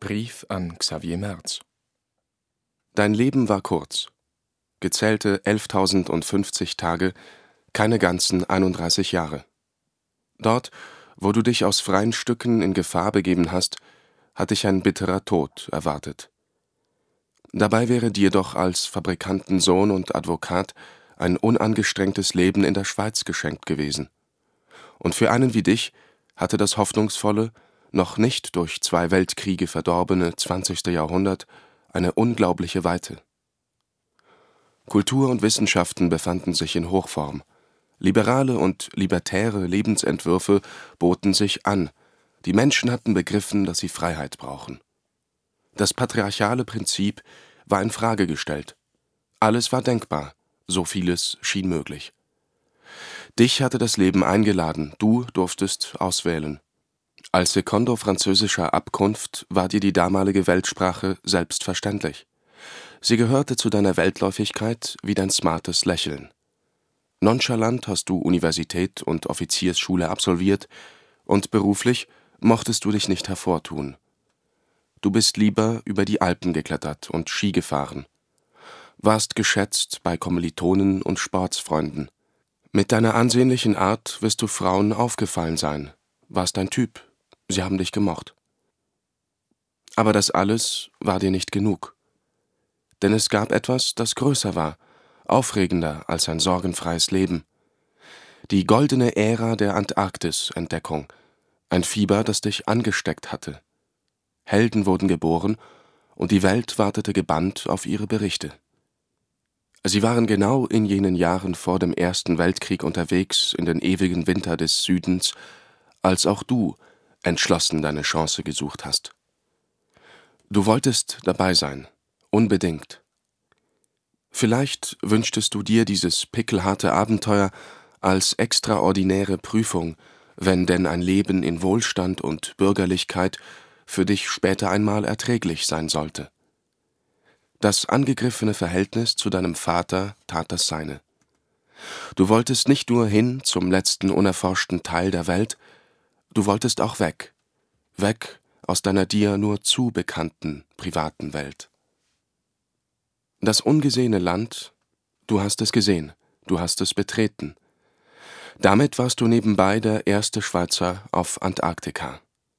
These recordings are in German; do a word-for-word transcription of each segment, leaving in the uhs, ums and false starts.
Brief an Xavier Merz. Dein Leben war kurz. Gezählte elftausendfünfzig Tage, keine ganzen einunddreißig Jahre. Dort, wo du dich aus freien Stücken in Gefahr begeben hast, hat dich ein bitterer Tod erwartet. Dabei wäre dir doch als Fabrikantensohn und Advokat ein unangestrengtes Leben in der Schweiz geschenkt gewesen. Und für einen wie dich hatte das hoffnungsvolle, noch nicht durch zwei Weltkriege verdorbene zwanzigste Jahrhundert eine unglaubliche Weite. Kultur und Wissenschaften befanden sich in Hochform. Liberale und libertäre Lebensentwürfe boten sich an. Die Menschen hatten begriffen, dass sie Freiheit brauchen. Das patriarchale Prinzip war in Frage gestellt. Alles war denkbar, so vieles schien möglich. Dich hatte das Leben eingeladen, du durftest auswählen. Als Sekondo französischer Abkunft war dir die damalige Weltsprache selbstverständlich. Sie gehörte zu deiner Weltläufigkeit wie dein smartes Lächeln. Nonchalant hast du Universität und Offiziersschule absolviert, und beruflich mochtest du dich nicht hervortun. Du bist lieber über die Alpen geklettert und Ski gefahren, warst geschätzt bei Kommilitonen und Sportsfreunden. Mit deiner ansehnlichen Art wirst du Frauen aufgefallen sein, warst ein Typ, sie haben dich gemocht. Aber das alles war dir nicht genug. Denn es gab etwas, das größer war, aufregender als ein sorgenfreies Leben. Die goldene Ära der Antarktis-Entdeckung, ein Fieber, das dich angesteckt hatte. Helden wurden geboren, und die Welt wartete gebannt auf ihre Berichte. Sie waren genau in jenen Jahren vor dem Ersten Weltkrieg unterwegs in den ewigen Winter des Südens, als auch du entschlossen deine Chance gesucht hast. Du wolltest dabei sein, unbedingt. Vielleicht wünschtest du dir dieses pickelharte Abenteuer als extraordinäre Prüfung, wenn denn ein Leben in Wohlstand und Bürgerlichkeit für dich später einmal erträglich sein sollte. Das angegriffene Verhältnis zu deinem Vater tat das seine. Du wolltest nicht nur hin zum letzten unerforschten Teil der Welt, du wolltest auch weg, weg aus deiner dir nur zu bekannten privaten Welt. Das ungesehene Land, du hast es gesehen, du hast es betreten. Damit warst du nebenbei der erste Schweizer auf Antarktika.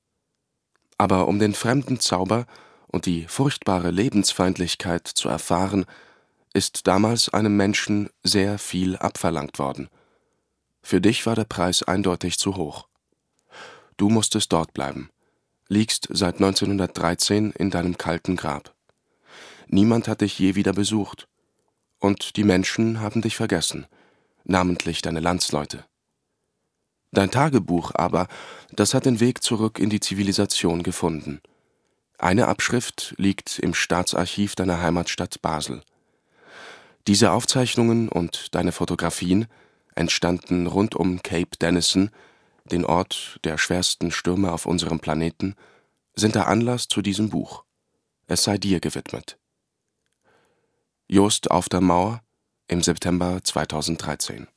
Aber um den fremden Zauber und die furchtbare Lebensfeindlichkeit zu erfahren, ist damals einem Menschen sehr viel abverlangt worden. Für dich war der Preis eindeutig zu hoch. Du musstest dort bleiben, liegst seit neunzehnhundertdreizehn in deinem kalten Grab. Niemand hat dich je wieder besucht, und die Menschen haben dich vergessen, namentlich deine Landsleute. Dein Tagebuch aber, das hat den Weg zurück in die Zivilisation gefunden. Eine Abschrift liegt im Staatsarchiv deiner Heimatstadt Basel. Diese Aufzeichnungen und deine Fotografien entstanden rund um Cape Denison, den Ort der schwersten Stürme auf unserem Planeten, sind der Anlass zu diesem Buch. Es sei dir gewidmet. Jost auf der Mauer im September zweitausenddreizehn.